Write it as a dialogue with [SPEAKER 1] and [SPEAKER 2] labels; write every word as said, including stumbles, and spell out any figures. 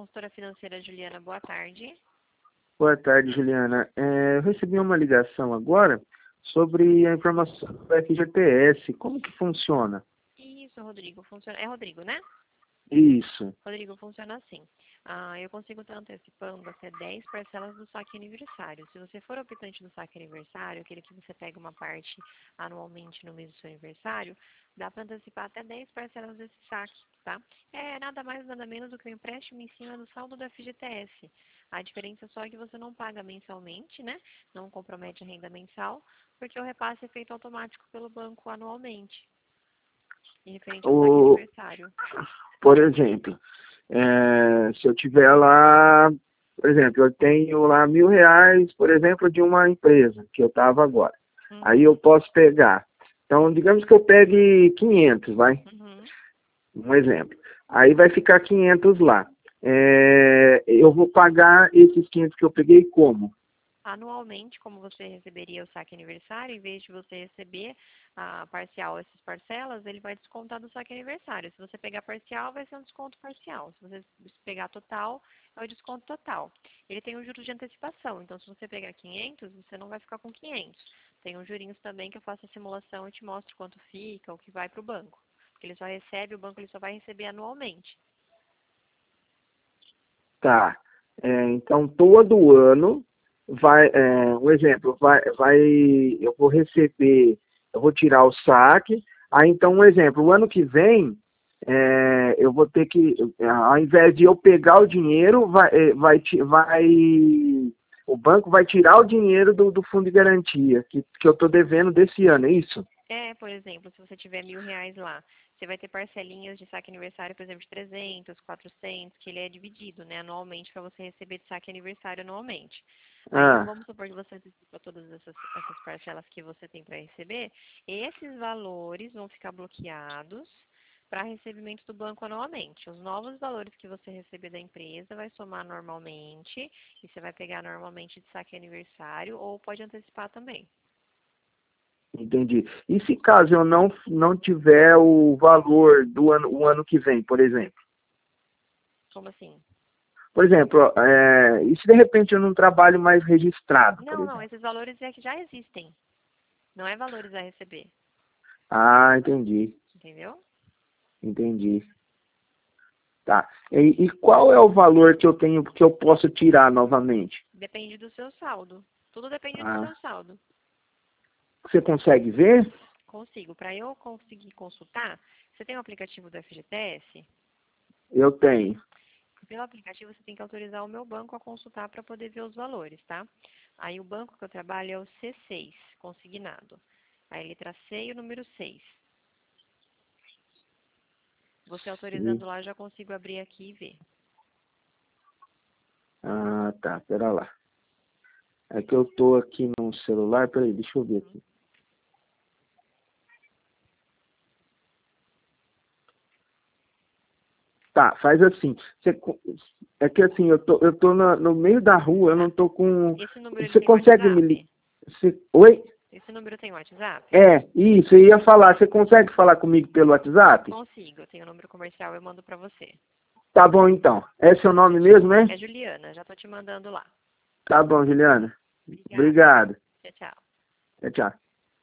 [SPEAKER 1] consultora financeira Juliana, boa tarde.
[SPEAKER 2] Boa tarde, Juliana. É, eu recebi uma ligação agora sobre a informação do F G T S. Como que funciona?
[SPEAKER 1] Isso, Rodrigo. Funciona... É Rodrigo, né?
[SPEAKER 2] Isso.
[SPEAKER 1] Rodrigo, funciona assim. Ah, eu consigo estar antecipando até dez parcelas do saque aniversário. Se você for optante do saque aniversário, aquele que você pega uma parte anualmente no mês do seu aniversário, dá para antecipar até dez parcelas desse saque, tá? É nada mais nada menos do que o empréstimo em cima do saldo do F G T S. A diferença só é que você não paga mensalmente, né? Não compromete a renda mensal, porque o repasse é feito automático pelo banco anualmente. E referente ao saque
[SPEAKER 2] O,
[SPEAKER 1] aniversário.
[SPEAKER 2] por exemplo, é, se eu tiver lá, por exemplo, eu tenho lá mil reais, por exemplo, de uma empresa que eu estava agora.
[SPEAKER 1] Uhum.
[SPEAKER 2] Aí eu posso pegar. Então, digamos que eu pegue quinhentos, vai?
[SPEAKER 1] Uhum.
[SPEAKER 2] Um exemplo. Aí vai ficar quinhentos lá. É, eu vou pagar esses quinhentos que eu peguei como?
[SPEAKER 1] Anualmente, como você receberia o saque aniversário, em vez de você receber a parcial, essas parcelas, ele vai descontar do saque aniversário. Se você pegar parcial, vai ser um desconto parcial. Se você pegar total, é o desconto total. Ele tem um juros de antecipação, então se você pegar quinhentos, você não vai ficar com quinhentos. Tem uns jurinhos também que eu faço a simulação e te mostro quanto fica, o que vai para o banco. Porque ele só recebe, o banco ele só vai receber anualmente.
[SPEAKER 2] Tá. É, então, todo ano, vai, é, um exemplo, vai, vai, eu vou receber, eu vou tirar o saque. Aí, então, um exemplo, o ano que vem, é, eu vou ter que, ao invés de eu pegar o dinheiro, vai, é, vai, ti- vai, o banco vai tirar o dinheiro do, do fundo de garantia, que, que eu estou devendo desse ano, é isso?
[SPEAKER 1] É, por exemplo, se você tiver mil reais lá, você vai ter parcelinhas de saque aniversário, por exemplo, de trezentos, quatrocentos, que ele é dividido, né, anualmente, para você receber de saque aniversário anualmente. Aí,
[SPEAKER 2] Ah,
[SPEAKER 1] vamos supor que você antecipa todas essas, essas parcelas que você tem para receber, esses valores vão ficar bloqueados para recebimento do banco anualmente. Os novos valores que você receber da empresa vai somar normalmente, e você vai pegar normalmente de saque aniversário, ou pode antecipar também.
[SPEAKER 2] entendi. E se caso eu não, não tiver o valor do ano, o ano que vem, por exemplo?
[SPEAKER 1] Como assim?
[SPEAKER 2] Por exemplo, é, e se de repente eu não trabalho mais registrado, por
[SPEAKER 1] Não, não,
[SPEAKER 2] exemplo?
[SPEAKER 1] esses valores é que já existem. Não é valores a receber,
[SPEAKER 2] Ah, entendi,
[SPEAKER 1] entendeu?
[SPEAKER 2] entendi. Tá. E, e qual é o valor que eu tenho que eu posso tirar novamente?
[SPEAKER 1] Depende do seu saldo. Tudo depende do seu
[SPEAKER 2] Ah,
[SPEAKER 1] saldo.
[SPEAKER 2] você consegue ver?
[SPEAKER 1] Consigo. Para eu conseguir consultar, você tem o aplicativo do F G T S?
[SPEAKER 2] Eu tenho.
[SPEAKER 1] Pelo aplicativo, você tem que autorizar o meu banco a consultar para poder ver os valores, tá? Aí o banco que eu trabalho é o C seis, consignado. A letra C e o número seis. Você
[SPEAKER 2] Sim.
[SPEAKER 1] autorizando lá, eu já consigo abrir aqui e ver.
[SPEAKER 2] Ah, tá. Pera lá. É que eu tô aqui no celular. Peraí, deixa eu ver aqui. Tá, faz assim. Você, co- é que assim, eu tô, eu tô na- no meio da rua, eu não tô com.
[SPEAKER 1] Esse número ele
[SPEAKER 2] Você
[SPEAKER 1] tem
[SPEAKER 2] consegue me ligar?
[SPEAKER 1] WhatsApp?
[SPEAKER 2] Oi?
[SPEAKER 1] Esse número tem WhatsApp?
[SPEAKER 2] É, isso, eu ia falar. Você consegue falar comigo pelo WhatsApp?
[SPEAKER 1] Consigo. Eu tenho o número comercial, eu mando para você.
[SPEAKER 2] Tá bom, então. É seu nome mesmo, né?
[SPEAKER 1] É Juliana, já tô te mandando lá.
[SPEAKER 2] Tá bom, Juliana.
[SPEAKER 1] Obrigada.
[SPEAKER 2] Obrigado.
[SPEAKER 1] Tchau, tchau.
[SPEAKER 2] Tchau, tchau.